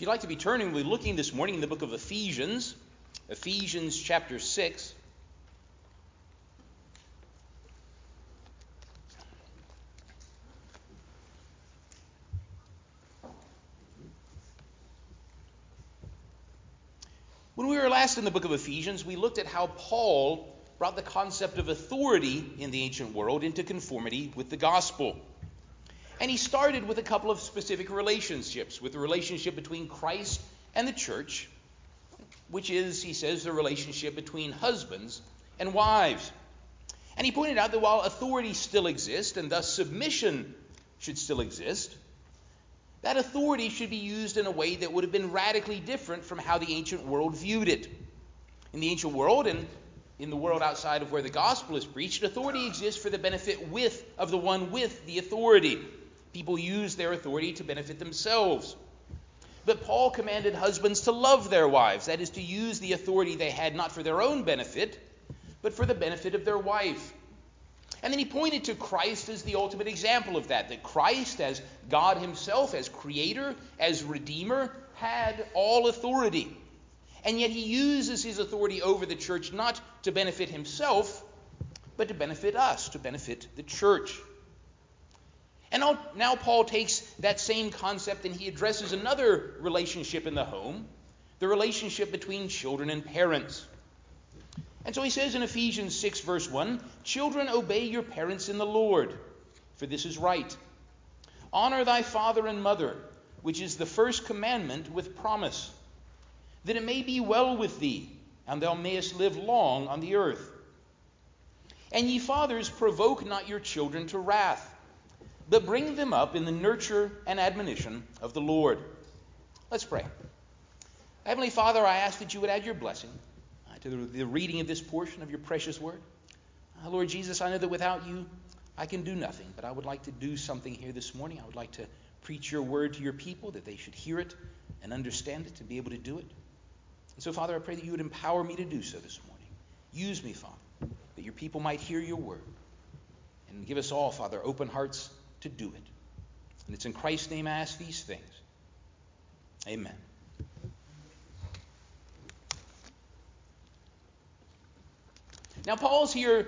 If you'd like to be turning, we're looking this morning in the book of Ephesians, Ephesians chapter 6. When we were last in the book of Ephesians, we looked at how Paul brought the concept of authority in the ancient world into conformity with the gospel. And he started with a couple of specific relationships, with the relationship between Christ and the church, which is, he says, the relationship between husbands and wives. And he pointed out that while authority still exists, and thus submission should still exist, that authority should be used in a way that would have been radically different from how the ancient world viewed it. In the ancient world, and in the world outside of where the gospel is preached, authority exists for the benefit of the one with the authority. People use their authority to benefit themselves. But Paul commanded husbands to love their wives, that is, to use the authority they had not for their own benefit, but for the benefit of their wife. And then he pointed to Christ as the ultimate example of that Christ, as God himself, as creator, as redeemer, had all authority. And yet he uses his authority over the church not to benefit himself, but to benefit us, to benefit the church. And now Paul takes that same concept and he addresses another relationship in the home, the relationship between children and parents. And so he says in Ephesians 6 verse 1, "Children, obey your parents in the Lord, for this is right. Honor thy father and mother, which is the first commandment with promise, that it may be well with thee, and thou mayest live long on the earth. And ye fathers, provoke not your children to wrath, but bring them up in the nurture and admonition of the Lord." Let's pray. Heavenly Father, I ask that you would add your blessing to the reading of this portion of your precious word. Lord Jesus, I know that without you, I can do nothing, but I would like to do something here this morning. I would like to preach your word to your people, that they should hear it and understand it, to be able to do it. And so, Father, I pray that you would empower me to do so this morning. Use me, Father, that your people might hear your word. And give us all, Father, open hearts to do it. And it's in Christ's name I ask these things. Amen. Now Paul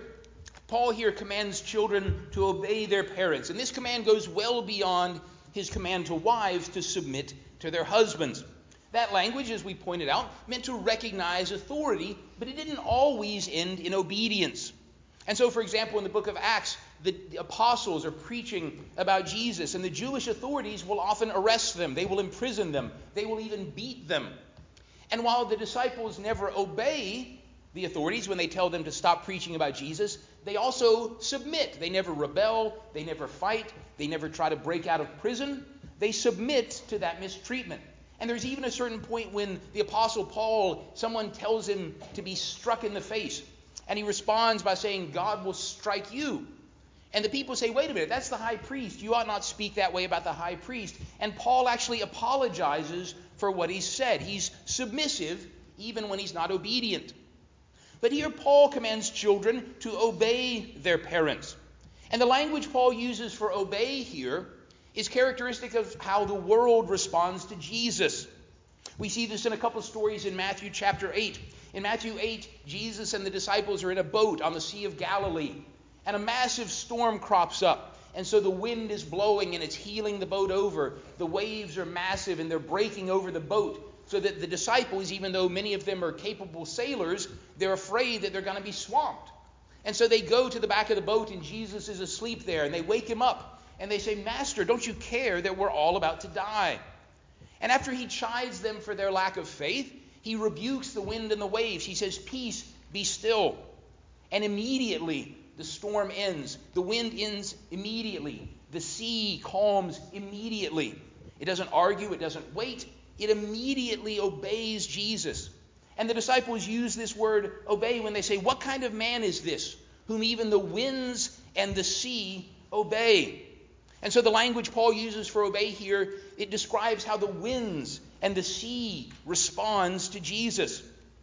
here commands children to obey their parents. And this command goes well beyond his command to wives to submit to their husbands. That language, as we pointed out, meant to recognize authority, but it didn't always end in obedience. And so, for example, in the book of Acts, the apostles are preaching about Jesus, and the Jewish authorities will often arrest them. They will imprison them. They will even beat them. And while the disciples never obey the authorities when they tell them to stop preaching about Jesus, they also submit. They never rebel. They never fight. They never try to break out of prison. They submit to that mistreatment. And there's even a certain point when the apostle Paul, someone tells him to be struck in the face. And he responds by saying, "God will strike you." And the people say, "Wait a minute, that's the high priest. You ought not speak that way about the high priest." And Paul actually apologizes for what he said. He's submissive even when he's not obedient. But here Paul commands children to obey their parents. And the language Paul uses for obey here is characteristic of how the world responds to Jesus. We see this in a couple of stories in Matthew chapter 8. In Matthew 8, Jesus and the disciples are in a boat on the Sea of Galilee, and a massive storm crops up. And so the wind is blowing and it's heeling the boat over. The waves are massive and they're breaking over the boat, so that the disciples, even though many of them are capable sailors, they're afraid that they're going to be swamped. And so they go to the back of the boat, and Jesus is asleep there, and they wake him up. And they say, "Master, don't you care that we're all about to die?" And after he chides them for their lack of faith, he rebukes the wind and the waves. He says, "Peace, be still." And immediately the storm ends. The wind ends immediately. The sea calms immediately. It doesn't argue. It doesn't wait. It immediately obeys Jesus. And the disciples use this word obey when they say, "What kind of man is this, whom even the winds and the sea obey?" And so the language Paul uses for obey here, it describes how the winds and the sea responds to Jesus.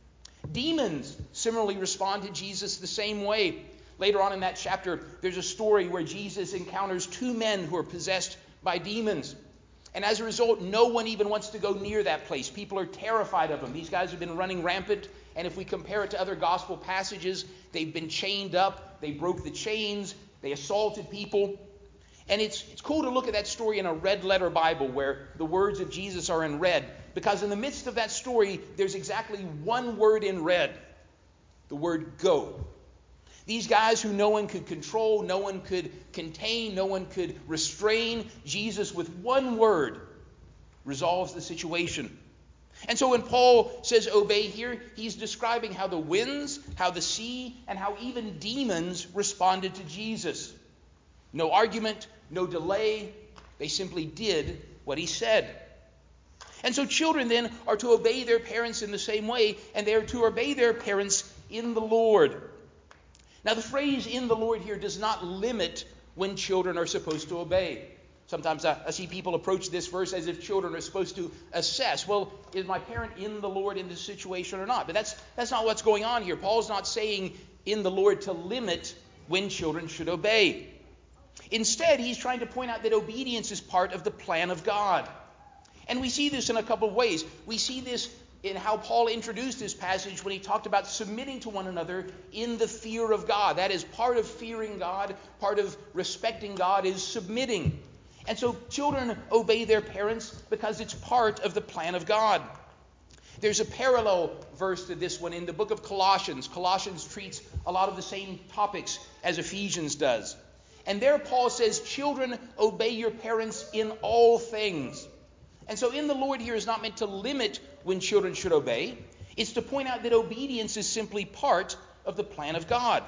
Demons similarly respond to Jesus the same way. Later on in that chapter, there's a story where Jesus encounters two men who are possessed by demons. And as a result, no one even wants to go near that place. People are terrified of them. These guys have been running rampant. And if we compare it to other gospel passages, they've been chained up. They broke the chains. They assaulted people. And it's cool to look at that story in a red letter Bible where the words of Jesus are in red. Because in the midst of that story, there's exactly one word in red. The word go. These guys who no one could control, no one could contain, no one could restrain, Jesus with one word resolves the situation. And so when Paul says obey here, he's describing how the winds, how the sea, and how even demons responded to Jesus. No argument, no delay. They simply did what he said. And so children then are to obey their parents in the same way, and they are to obey their parents in the Lord. Now the phrase in the Lord here does not limit when children are supposed to obey. Sometimes I see people approach this verse as if children are supposed to assess, well, is my parent in the Lord in this situation or not? But that's not what's going on here. Paul's not saying in the Lord to limit when children should obey. Instead, he's trying to point out that obedience is part of the plan of God. And we see this in a couple of ways. We see this in how Paul introduced this passage when he talked about submitting to one another in the fear of God. That is, part of fearing God, part of respecting God is submitting. And so children obey their parents because it's part of the plan of God. There's a parallel verse to this one in the book of Colossians. Colossians treats a lot of the same topics as Ephesians does. And there Paul says, children, obey your parents in all things. And so in the Lord here is not meant to limit when children should obey. It's to point out that obedience is simply part of the plan of God.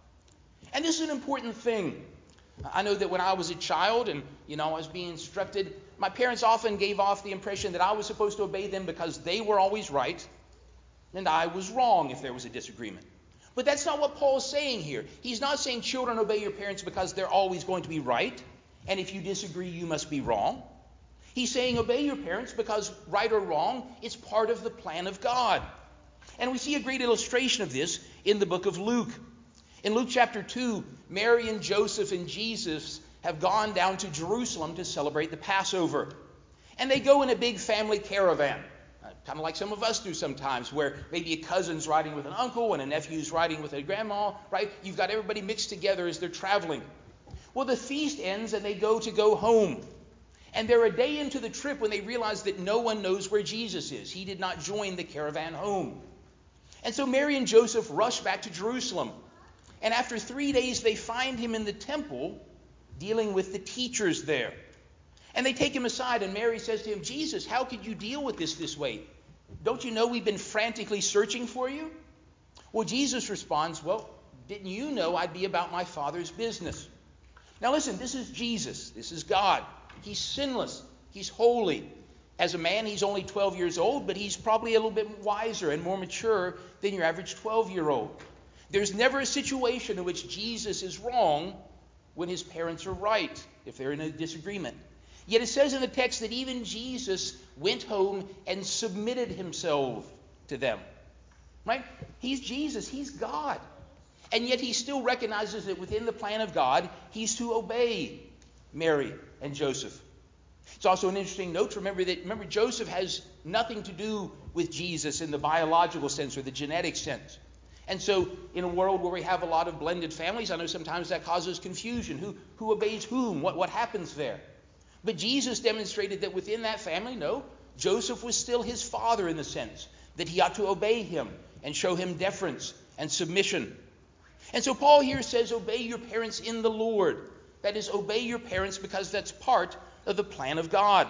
And this is an important thing. I know that when I was a child and, I was being instructed, my parents often gave off the impression that I was supposed to obey them because they were always right and I was wrong if there was a disagreement. But that's not what Paul's saying here. He's not saying children obey your parents because they're always going to be right, and if you disagree, you must be wrong. He's saying obey your parents because, right or wrong, it's part of the plan of God. And we see a great illustration of this in the book of Luke. In Luke chapter 2, Mary and Joseph and Jesus have gone down to Jerusalem to celebrate the Passover. And they go in a big family caravan, kind of like some of us do sometimes, where maybe a cousin's riding with an uncle and a nephew's riding with a grandma, right? You've got everybody mixed together as they're traveling. Well, the feast ends and they go home. And they're a day into the trip when they realize that no one knows where Jesus is. He did not join the caravan home. And so Mary and Joseph rush back to Jerusalem. And after 3 days, they find him in the temple dealing with the teachers there. And they take him aside, and Mary says to him, Jesus, how could you deal with this way? Don't you know we've been frantically searching for you? Well, Jesus responds, well, didn't you know I'd be about my Father's business? Now listen, this is Jesus. This is God. He's sinless. He's holy. As a man, he's only 12 years old, but he's probably a little bit wiser and more mature than your average 12-year-old. There's never a situation in which Jesus is wrong when his parents are right, if they're in a disagreement. Yet it says in the text that even Jesus went home and submitted himself to them. Right? He's Jesus. He's God. And yet he still recognizes that within the plan of God, he's to obey Mary and Joseph. It's also an interesting note to remember Joseph has nothing to do with Jesus in the biological sense or the genetic sense. And so in a world where we have a lot of blended families, I know sometimes that causes confusion. Who obeys whom? What happens there? But Jesus demonstrated that within that family, no, Joseph was still his father in the sense that he ought to obey him and show him deference and submission. And so Paul here says, obey your parents in the Lord. That is, obey your parents because that's part of the plan of God.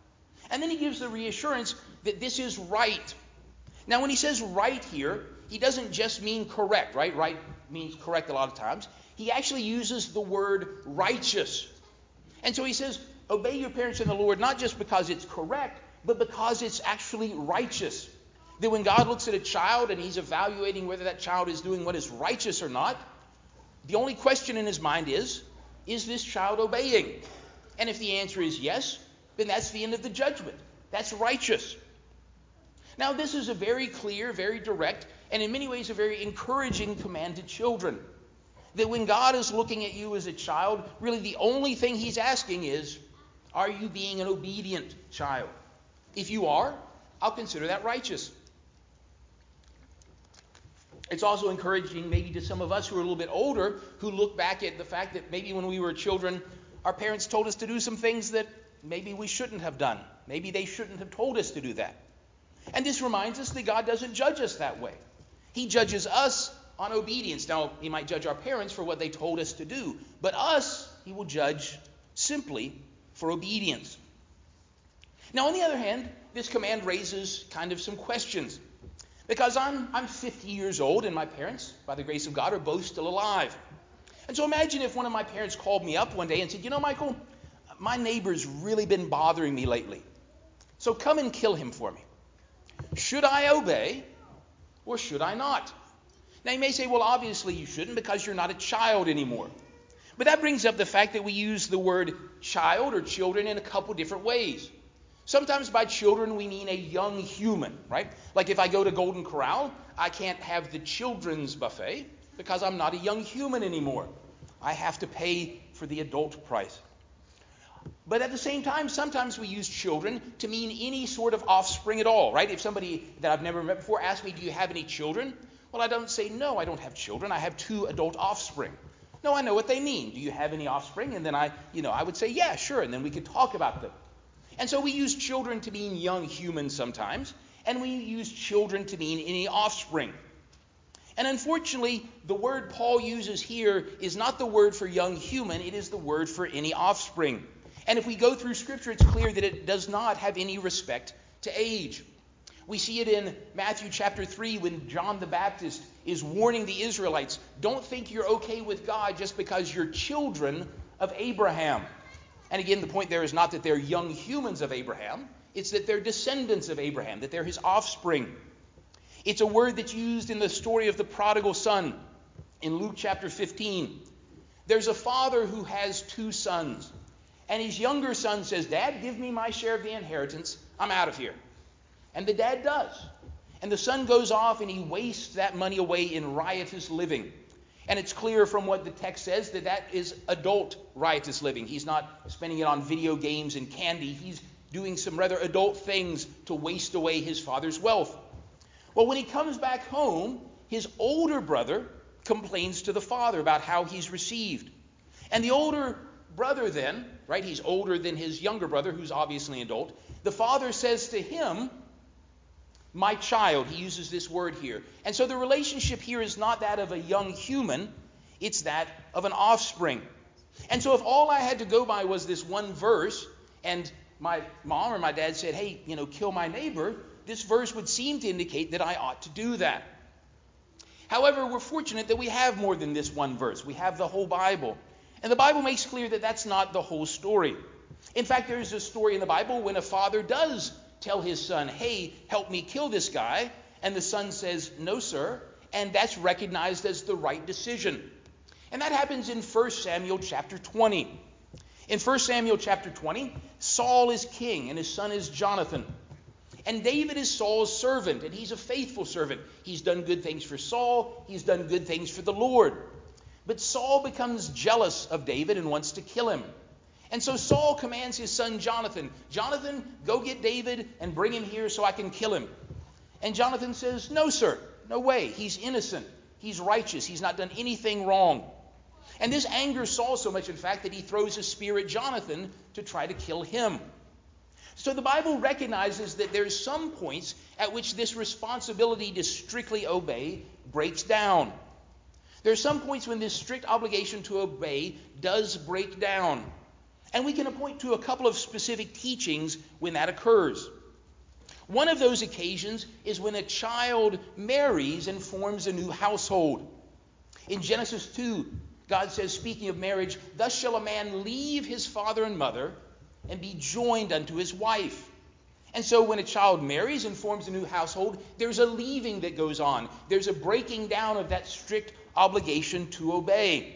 And then he gives the reassurance that this is right. Now, when he says right here, he doesn't just mean correct, right? Right means correct a lot of times. He actually uses the word righteous. And so he says, obey your parents in the Lord, not just because it's correct, but because it's actually righteous. That when God looks at a child and he's evaluating whether that child is doing what is righteous or not, the only question in his mind is this child obeying? And if the answer is yes, then that's the end of the judgment. That's righteous. Now, this is a very clear, very direct, and in many ways a very encouraging command to children. That when God is looking at you as a child, really the only thing he's asking is, Are you being an obedient child? If you are, I'll consider that righteous. It's also encouraging maybe to some of us who are a little bit older who look back at the fact that maybe when we were children, our parents told us to do some things that maybe we shouldn't have done. Maybe they shouldn't have told us to do that. And this reminds us that God doesn't judge us that way. He judges us on obedience. Now, he might judge our parents for what they told us to do, but us, he will judge simply for obedience. Now, on the other hand, this command raises kind of some questions. Because I'm 50 years old and my parents, by the grace of God, are both still alive. And so imagine if one of my parents called me up one day and said, you know, Michael, my neighbor's really been bothering me lately. So come and kill him for me. Should I obey or should I not? Now you may say, well, obviously you shouldn't because you're not a child anymore. But that brings up the fact that we use the word child or children in a couple different ways. Sometimes by children we mean a young human, right? Like if I go to Golden Corral, I can't have the children's buffet because I'm not a young human anymore. I have to pay for the adult price. But at the same time, sometimes we use children to mean any sort of offspring at all, right? If somebody that I've never met before asks me, do you have any children? Well, I don't say, no, I don't have children. I have 2 adult offspring. No, I know what they mean. Do you have any offspring? And then I would say, yeah, sure. And then we could talk about them. And so we use children to mean young humans sometimes, and we use children to mean any offspring. And unfortunately, the word Paul uses here is not the word for young human, it is the word for any offspring. And if we go through Scripture, it's clear that it does not have any respect to age. We see it in Matthew chapter 3 when John the Baptist is warning the Israelites, don't think you're okay with God just because you're children of Abraham. And again, the point there is not that they're young humans of Abraham. It's that they're descendants of Abraham, that they're his offspring. It's a word that's used in the story of the prodigal son in Luke chapter 15. There's a father who has 2 sons. And his younger son says, Dad, give me my share of the inheritance. I'm out of here. And the dad does. And the son goes off and he wastes that money away in riotous living. And it's clear from what the text says that that is adult riotous living. He's not spending it on video games and candy. He's doing some rather adult things to waste away his father's wealth. Well, when he comes back home, his older brother complains to the father about how he's received. And the older brother then, right, he's older than his younger brother, who's obviously an adult. The father says to him, my child, he uses this word here. And so the relationship here is not that of a young human, it's that of an offspring. And so if all I had to go by was this one verse, and my mom or my dad said, hey, kill my neighbor, this verse would seem to indicate that I ought to do that. However, we're fortunate that we have more than this one verse. We have the whole Bible. And the Bible makes clear that that's not the whole story. In fact, there's a story in the Bible when a father does tell his son, hey, help me kill this guy. And the son says, no, sir. And that's recognized as the right decision. And that happens in 1 Samuel chapter 20. In 1 Samuel chapter 20, Saul is king and his son is Jonathan. And David is Saul's servant, and he's a faithful servant. He's done good things for Saul. He's done good things for the Lord. But Saul becomes jealous of David and wants to kill him. And so Saul commands his son Jonathan, Jonathan, go get David and bring him here so I can kill him. And Jonathan says, no, sir, no way. He's innocent. He's righteous. He's not done anything wrong. And this angers Saul so much, in fact, that he throws a spear at Jonathan to try to kill him. So the Bible recognizes that there's some points at which this responsibility to strictly obey breaks down. There's some points when this strict obligation to obey does break down. And we can point to a couple of specific teachings when that occurs. One of those occasions is when a child marries and forms a new household. In Genesis 2, God says, speaking of marriage, thus shall a man leave his father and mother and be joined unto his wife. And so when a child marries and forms a new household, there's a leaving that goes on. There's a breaking down of that strict obligation to obey.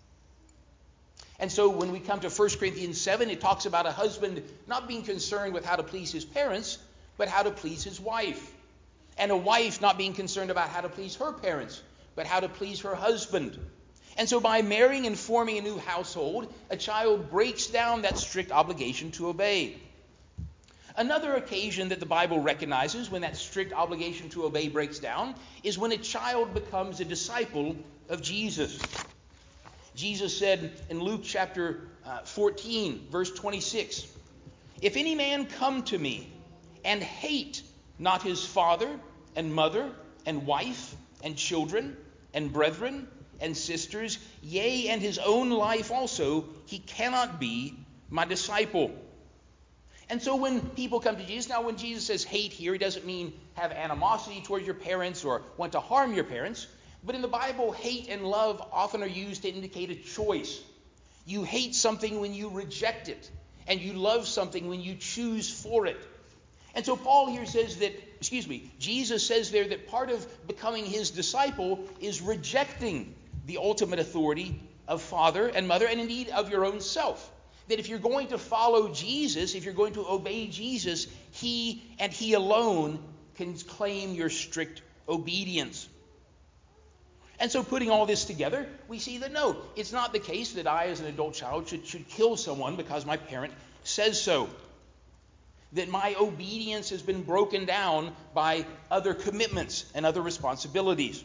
And so when we come to 1 Corinthians 7, it talks about a husband not being concerned with how to please his parents, but how to please his wife. And a wife not being concerned about how to please her parents, but how to please her husband. And so by marrying and forming a new household, a child breaks down that strict obligation to obey. Another occasion that the Bible recognizes when that strict obligation to obey breaks down is when a child becomes a disciple of Jesus. Jesus said in Luke chapter 14, verse 26, "If any man come to me and hate not his father and mother and wife and children and brethren and sisters, yea, and his own life also, he cannot be my disciple." And so when people come to Jesus, now when Jesus says hate here, he doesn't mean have animosity towards your parents or want to harm your parents. But in the Bible, hate and love often are used to indicate a choice. You hate something when you reject it, and you love something when you choose for it. And so Paul here says that, Jesus says there that part of becoming his disciple is rejecting the ultimate authority of father and mother, and indeed of your own self. That if you're going to follow Jesus, if you're going to obey Jesus, he and he alone can claim your strict obedience. And so putting all this together, we see that no, it's not the case that I as an adult child should kill someone because my parent says so. That my obedience has been broken down by other commitments and other responsibilities.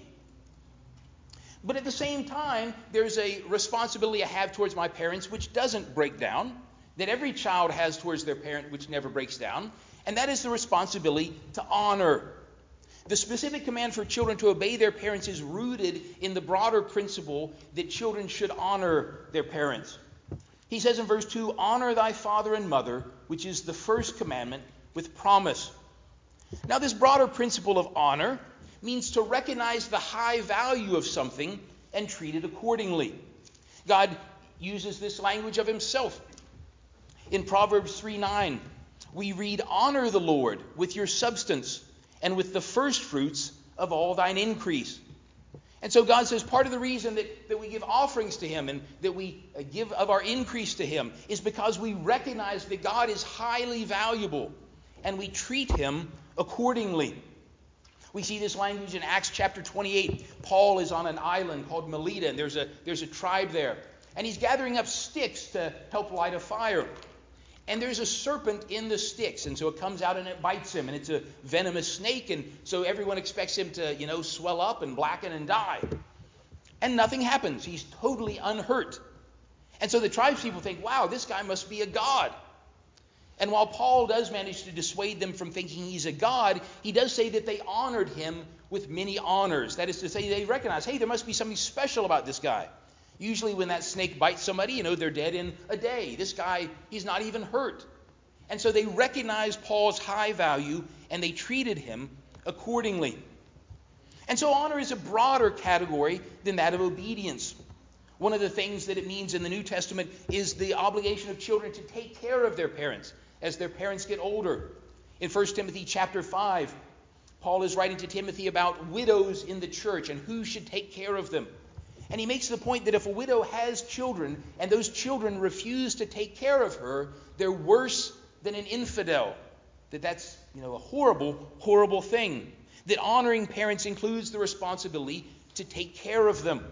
But at the same time, there's a responsibility I have towards my parents which doesn't break down, that every child has towards their parent which never breaks down, and that is the responsibility to honor. The specific command for children to obey their parents is rooted in the broader principle that children should honor their parents. He says in verse 2, "Honor thy father and mother," which is the first commandment with promise. Now this broader principle of honor means to recognize the high value of something and treat it accordingly. God uses this language of himself. In Proverbs 3:9, we read, "Honor the Lord with your substance and with the first fruits of all thine increase." And so God says part of the reason that we give offerings to him and that we give of our increase to him is because we recognize that God is highly valuable and we treat him accordingly. We see this language in Acts chapter 28. Paul is on an island called Melita, and there's a tribe there. And he's gathering up sticks to help light a fire. And there's a serpent in the sticks, and so it comes out and it bites him, and it's a venomous snake, and so everyone expects him to, swell up and blacken and die. And nothing happens. He's totally unhurt. And so the tribespeople think, wow, this guy must be a god. And while Paul does manage to dissuade them from thinking he's a god, he does say that they honored him with many honors. That is to say, they recognize, hey, there must be something special about this guy. Usually when that snake bites somebody, they're dead in a day. This guy, he's not even hurt. And so they recognized Paul's high value and they treated him accordingly. And so honor is a broader category than that of obedience. One of the things that it means in the New Testament is the obligation of children to take care of their parents as their parents get older. In 1 Timothy chapter 5, Paul is writing to Timothy about widows in the church and who should take care of them. And he makes the point that if a widow has children and those children refuse to take care of her, they're worse than an infidel. That's a horrible, horrible thing. That honoring parents includes the responsibility to take care of them.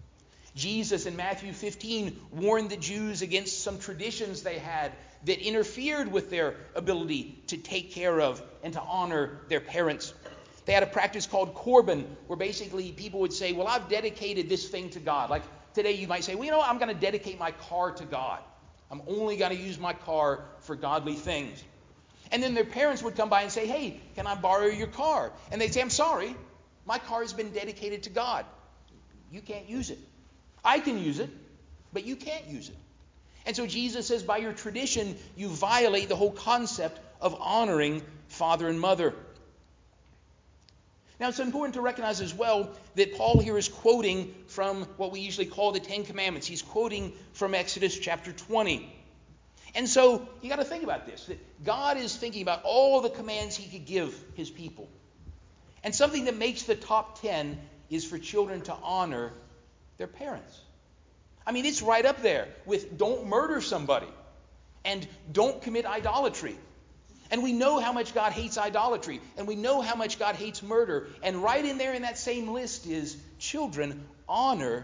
Jesus in Matthew 15 warned the Jews against some traditions they had that interfered with their ability to take care of and to honor their parents. They had a practice called Corban, where basically people would say, well, I've dedicated this thing to God. Like today you might say, well, I'm going to dedicate my car to God. I'm only going to use my car for godly things. And then their parents would come by and say, hey, can I borrow your car? And they'd say, I'm sorry, my car has been dedicated to God. You can't use it. I can use it, but you can't use it. And so Jesus says, by your tradition, you violate the whole concept of honoring father and mother. Now, it's important to recognize as well that Paul here is quoting from what we usually call the Ten Commandments. He's quoting from Exodus chapter 20. And so you got to think about this, that God is thinking about all the commands he could give his people. And something that makes the top 10 is for children to honor their parents. I mean, it's right up there with don't murder somebody and don't commit idolatry. And we know how much God hates idolatry, and we know how much God hates murder. And right in there in that same list is children honor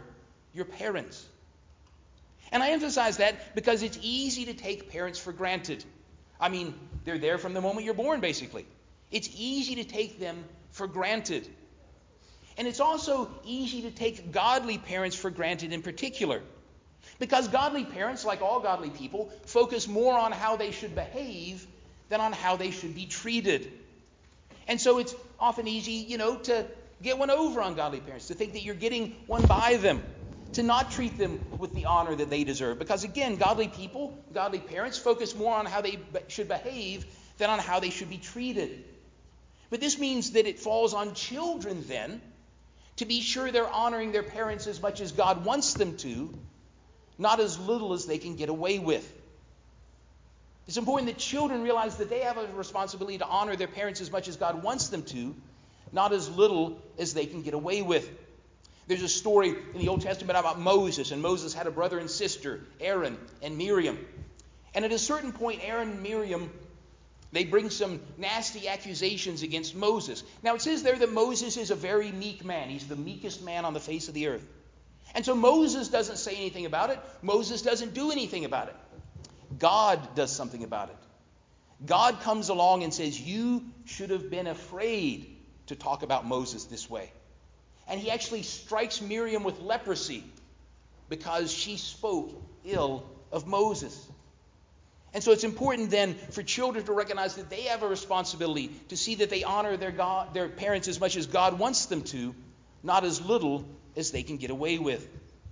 your parents. And I emphasize that because it's easy to take parents for granted. I mean, they're there from the moment you're born, basically. It's easy to take them for granted. And it's also easy to take godly parents for granted in particular. Because godly parents, like all godly people, focus more on how they should behave than on how they should be treated. And so it's often easy, to get one over on godly parents, to think that you're getting one by them, to not treat them with the honor that they deserve. Because again, godly people, godly parents, focus more on how they should behave than on how they should be treated. But this means that it falls on children then to be sure they're honoring their parents as much as God wants them to, not as little as they can get away with. It's important that children realize that they have a responsibility to honor their parents as much as God wants them to, not as little as they can get away with. There's a story in the Old Testament about Moses, and Moses had a brother and sister, Aaron and Miriam. And at a certain point, Aaron and Miriam, they bring some nasty accusations against Moses. Now it says there that Moses is a very meek man. He's the meekest man on the face of the earth. And so Moses doesn't say anything about it. Moses doesn't do anything about it. God does something about it. God comes along and says, you should have been afraid to talk about Moses this way. And he actually strikes Miriam with leprosy because she spoke ill of Moses. And so it's important then for children to recognize that they have a responsibility to see that they honor their parents as much as God wants them to, not as little as they can get away with.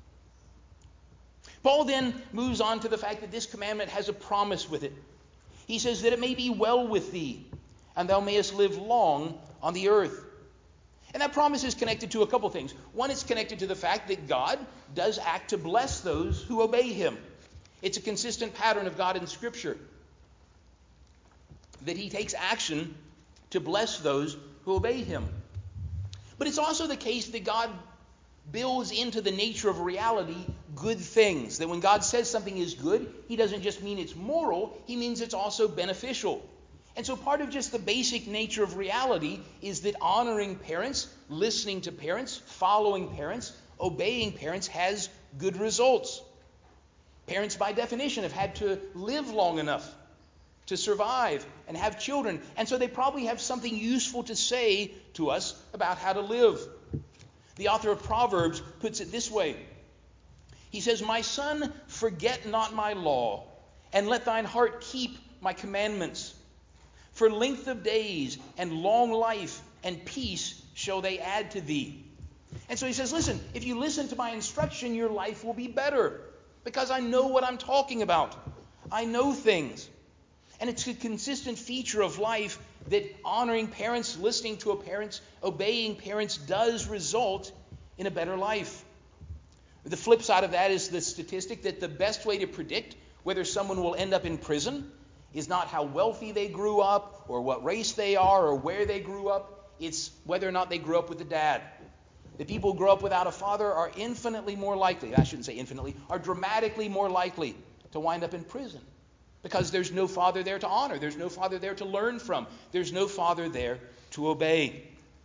Paul then moves on to the fact that this commandment has a promise with it. He says that it may be well with thee, and thou mayest live long on the earth. And that promise is connected to a couple things. One, it's connected to the fact that God does act to bless those who obey him. It's a consistent pattern of God in Scripture that he takes action to bless those who obey him. But it's also the case that God builds into the nature of reality good things. That when God says something is good, he doesn't just mean it's moral, he means it's also beneficial. And so part of just the basic nature of reality is that honoring parents, listening to parents, following parents, obeying parents has good results. Parents, by definition, have had to live long enough to survive and have children. And so they probably have something useful to say to us about how to live. The author of Proverbs puts it this way. He says, my son, forget not my law, and let thine heart keep my commandments. For length of days and long life and peace shall they add to thee. And so he says, listen, if you listen to my instruction, your life will be better. Because I know what I'm talking about. I know things. And it's a consistent feature of life that honoring parents, listening to parents, obeying parents does result in a better life. The flip side of that is the statistic that the best way to predict whether someone will end up in prison is not how wealthy they grew up or what race they are or where they grew up. It's whether or not they grew up with a dad. The people who grow up without a father are infinitely more likely, I shouldn't say infinitely, are dramatically more likely to wind up in prison. Because there's no father there to honor. There's no father there to learn from. There's no father there to obey.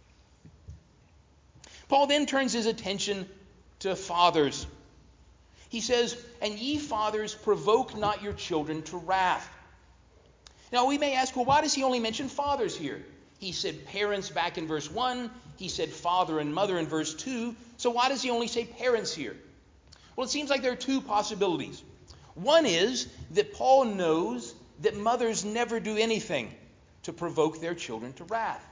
Paul then turns his attention to fathers. He says, and ye fathers, provoke not your children to wrath. Now we may ask, well, why does he only mention fathers here? He said parents back in verse 1. He said father and mother in verse 2. So why does he only say parents here? Well, it seems like there are two possibilities. One is that Paul knows that mothers never do anything to provoke their children to wrath.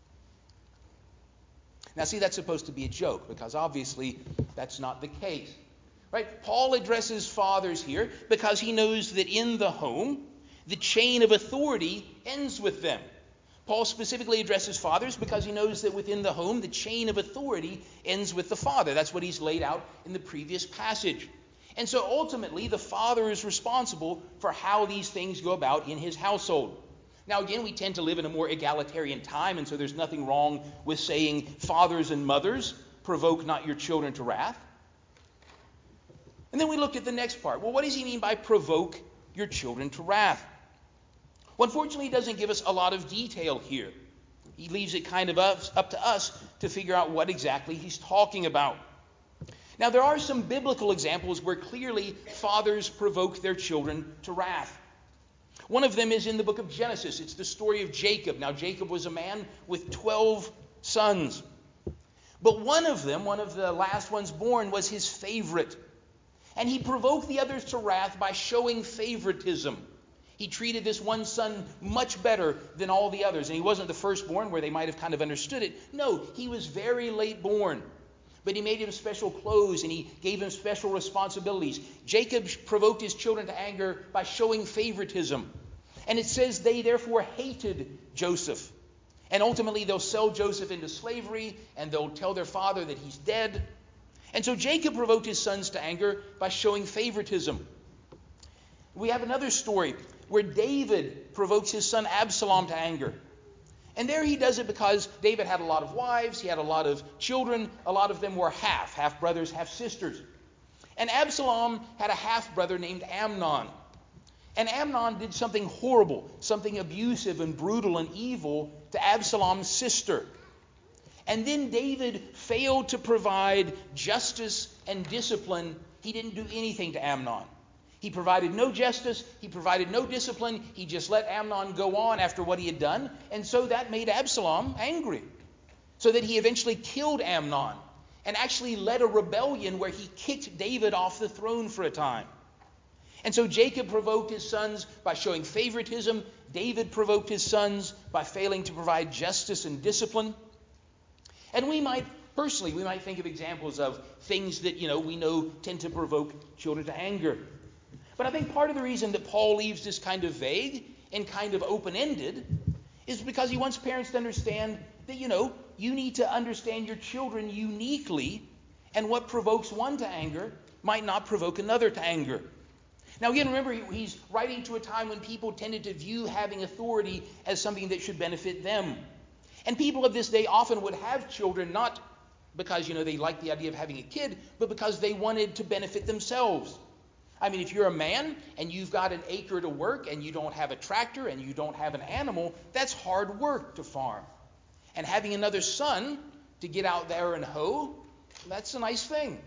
Now, see, that's supposed to be a joke because obviously that's not the case. Right? Paul addresses fathers here because he knows that in the home, the chain of authority ends with them. Paul specifically addresses fathers because he knows that within the home, the chain of authority ends with the father. That's what he's laid out in the previous passage. And so ultimately, the father is responsible for how these things go about in his household. Now again, we tend to live in a more egalitarian time, and so there's nothing wrong with saying fathers and mothers, provoke not your children to wrath. And then we look at the next part. Well, what does he mean by provoke your children to wrath? Well, unfortunately, he doesn't give us a lot of detail here. He leaves it kind of up to us to figure out what exactly he's talking about. Now, there are some biblical examples where clearly fathers provoke their children to wrath. One of them is in the book of Genesis. It's the story of Jacob. Now, Jacob was a man with 12 sons. But one of them, one of the last ones born, was his favorite. And he provoked the others to wrath by showing favoritism. He treated this one son much better than all the others. And he wasn't the firstborn where they might have kind of understood it. No, he was very late born. But he made him special clothes and he gave him special responsibilities. Jacob provoked his children to anger by showing favoritism. And it says they therefore hated Joseph. And ultimately they'll sell Joseph into slavery and they'll tell their father that he's dead. And so Jacob provoked his sons to anger by showing favoritism. We have another story where David provokes his son Absalom to anger. And there he does it because David had a lot of wives, he had a lot of children, a lot of them were half brothers, half sisters. And Absalom had a half brother named Amnon. And Amnon did something horrible, something abusive and brutal and evil to Absalom's sister. And then David failed to provide justice and discipline. He didn't do anything to Amnon. He provided no justice. He provided no discipline. He just let Amnon go on after what he had done. And so that made Absalom angry. So that he eventually killed Amnon and actually led a rebellion where he kicked David off the throne for a time. And so Jacob provoked his sons by showing favoritism. David provoked his sons by failing to provide justice and discipline. And we might think of examples of things that, we know tend to provoke children to anger. But I think part of the reason that Paul leaves this kind of vague and kind of open-ended is because he wants parents to understand that, you need to understand your children uniquely, and what provokes one to anger might not provoke another to anger. Now again, remember, he's writing to a time when people tended to view having authority as something that should benefit them. And people of this day often would have children not because, they liked the idea of having a kid, but because they wanted to benefit themselves. I mean, if you're a man and you've got an acre to work and you don't have a tractor and you don't have an animal, that's hard work to farm. And having another son to get out there and hoe, that's a nice thing.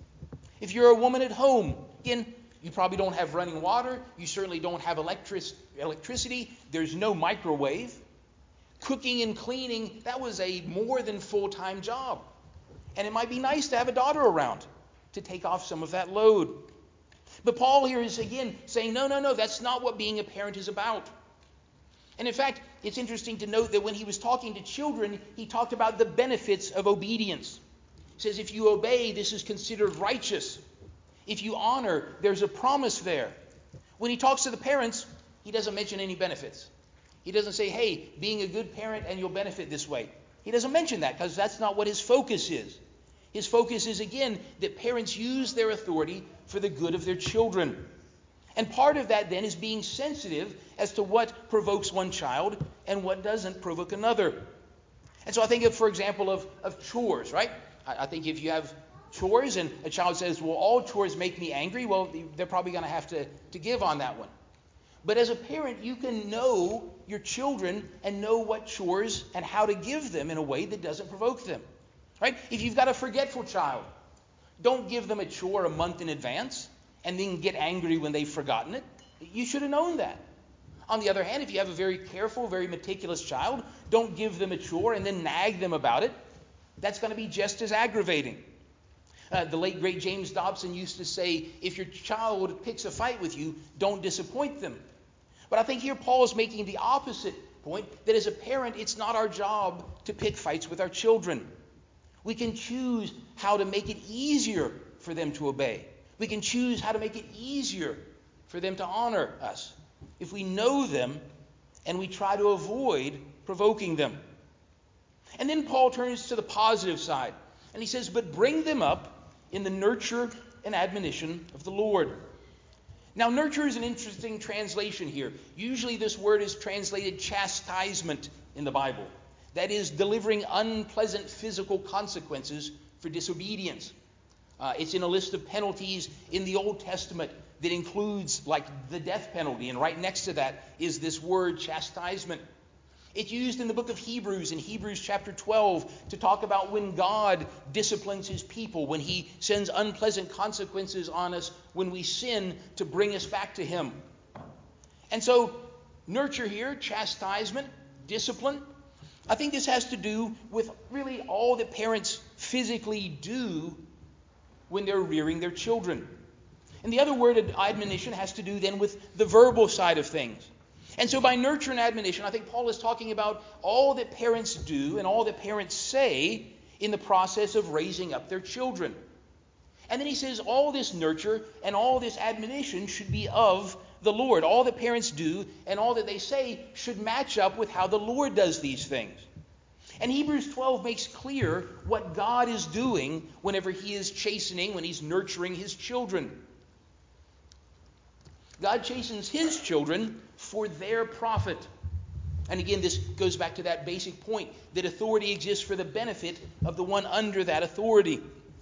If you're a woman at home, again, you probably don't have running water. You certainly don't have electricity. There's no microwave. Cooking and cleaning, that was a more than full-time job. And it might be nice to have a daughter around to take off some of that load. But Paul here is again saying, no, that's not what being a parent is about. And in fact, it's interesting to note that when he was talking to children, he talked about the benefits of obedience. He says, if you obey, this is considered righteous. If you honor, there's a promise there. When he talks to the parents, he doesn't mention any benefits. He doesn't say, hey, being a good parent and you'll benefit this way. He doesn't mention that because that's not what his focus is. His focus is, again, that parents use their authority for the good of their children. And part of that then is being sensitive as to what provokes one child and what doesn't provoke another. And so I think of, for example, of chores, right? I think if you have chores and a child says, well, all chores make me angry, well, they're probably going to have to give on that one. But as a parent, you can know your children and know what chores and how to give them in a way that doesn't provoke them. Right? If you've got a forgetful child, don't give them a chore a month in advance and then get angry when they've forgotten it. You should have known that. On the other hand, if you have a very careful, very meticulous child, don't give them a chore and then nag them about it. That's going to be just as aggravating. The late, great James Dobson used to say, if your child picks a fight with you, don't disappoint them. But I think here Paul is making the opposite point, that as a parent, it's not our job to pick fights with our children. We can choose how to make it easier for them to obey. We can choose how to make it easier for them to honor us if we know them and we try to avoid provoking them. And then Paul turns to the positive side, and he says, but bring them up in the nurture and admonition of the Lord. Now, nurture is an interesting translation here. Usually this word is translated chastisement in the Bible. That is, delivering unpleasant physical consequences for disobedience. It's in a list of penalties in the Old Testament that includes like the death penalty. And right next to that is this word chastisement. It's used in the book of Hebrews, in Hebrews chapter 12, to talk about when God disciplines his people, when he sends unpleasant consequences on us when we sin to bring us back to him. And so, nurture here, chastisement, discipline, I think this has to do with really all that parents physically do when they're rearing their children. And the other word, admonition, has to do then with the verbal side of things. And so by nurture and admonition, I think Paul is talking about all that parents do and all that parents say in the process of raising up their children. And then he says all this nurture and all this admonition should be of the Lord. All that parents do and all that they say should match up with how the Lord does these things. And Hebrews 12 makes clear what God is doing whenever he is chastening, when he's nurturing his children. God chastens his children for their profit. And again, this goes back to that basic point that authority exists for the benefit of the one under that authority.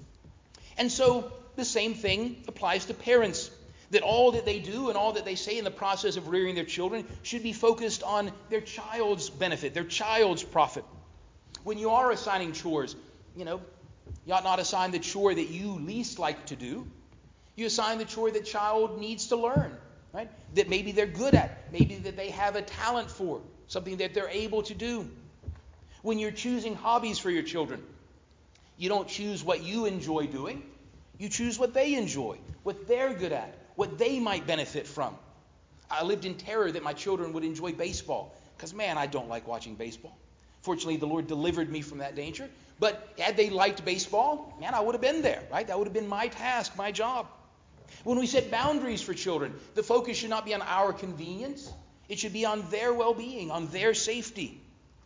And so the same thing applies to parents, that all that they do and all that they say in the process of rearing their children should be focused on their child's benefit, their child's profit. When you are assigning chores, you ought not assign the chore that you least like to do. You assign the chore that child needs to learn, right? That maybe they're good at, maybe that they have a talent for, something that they're able to do. When you're choosing hobbies for your children, you don't choose what you enjoy doing. You choose what they enjoy, what they're good at, what they might benefit from. I lived in terror that my children would enjoy baseball because, man, I don't like watching baseball. Fortunately, the Lord delivered me from that danger. But had they liked baseball, man, I would have been there, right? That would have been my task, my job. When we set boundaries for children, the focus should not be on our convenience. It should be on their well-being, on their safety.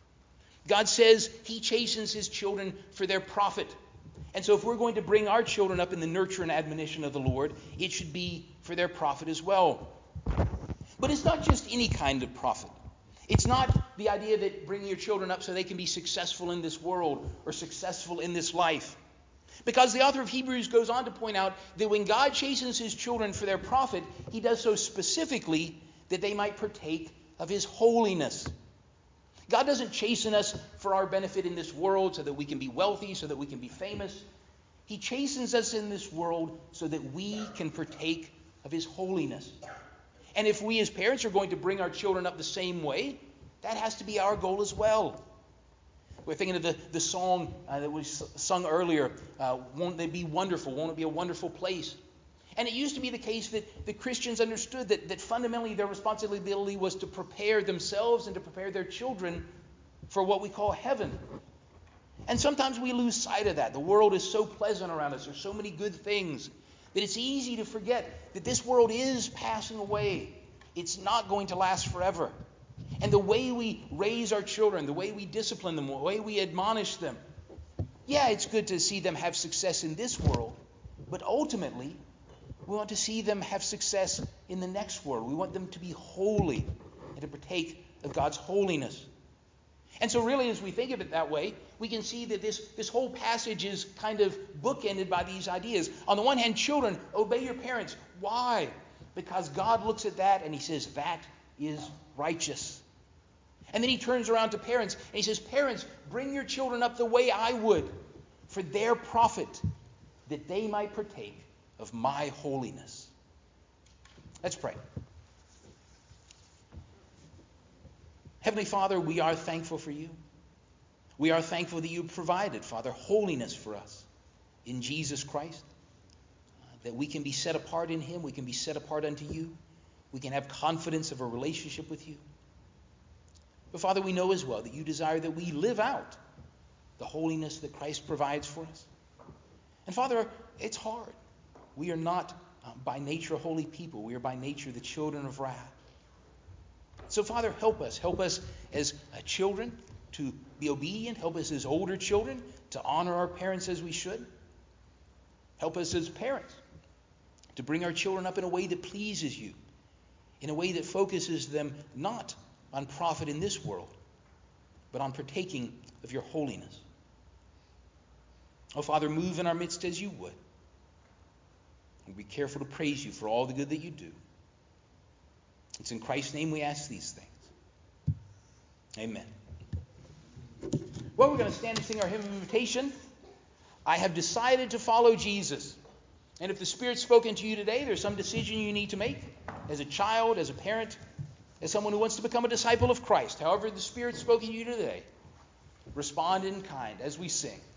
God says he chastens his children for their profit. And so if we're going to bring our children up in the nurture and admonition of the Lord, it should be for their profit as well. But it's not just any kind of profit. It's not the idea that bringing your children up so they can be successful in this world or successful in this life. Because the author of Hebrews goes on to point out that when God chastens his children for their profit, he does so specifically that they might partake of his holiness. God doesn't chasten us for our benefit in this world so that we can be wealthy, so that we can be famous. He chastens us in this world so that we can partake of his holiness. And if we as parents are going to bring our children up the same way, that has to be our goal as well. We're thinking of the song that was sung earlier, Won't They Be Wonderful? Won't it be a wonderful place? And it used to be the case that the Christians understood that fundamentally their responsibility was to prepare themselves and to prepare their children for what we call heaven. And sometimes we lose sight of that. The world is so pleasant around us. There's so many good things that it's easy to forget that this world is passing away. It's not going to last forever. And the way we raise our children, the way we discipline them, the way we admonish them, yeah, it's good to see them have success in this world, but ultimately, we want to see them have success in the next world. We want them to be holy and to partake of God's holiness. And so really, as we think of it that way, we can see that this whole passage is kind of bookended by these ideas. On the one hand, children, obey your parents. Why? Because God looks at that and he says, that is righteous. And then he turns around to parents and he says, parents, bring your children up the way I would for their profit, that they might partake of my holiness. Let's pray. Heavenly Father, we are thankful for you. We are thankful that you provided, Father, holiness for us in Jesus Christ, that we can be set apart in him, we can be set apart unto you, we can have confidence of a relationship with you. But Father, we know as well that you desire that we live out the holiness that Christ provides for us. And Father, it's hard. We are not by nature holy people. We are by nature the children of wrath. So Father, help us. Help us as children to be obedient. Help us as older children to honor our parents as we should. Help us as parents to bring our children up in a way that pleases you, in a way that focuses them not on profit in this world, but on partaking of your holiness. Oh, Father, move in our midst as you would. And be careful to praise you for all the good that you do. It's in Christ's name we ask these things. Amen. Well, we're going to stand and sing our hymn of invitation. I have decided to follow Jesus. And if the Spirit's spoken to you today, there's some decision you need to make as a child, as a parent, as someone who wants to become a disciple of Christ. However the Spirit's spoken to you today, respond in kind as we sing.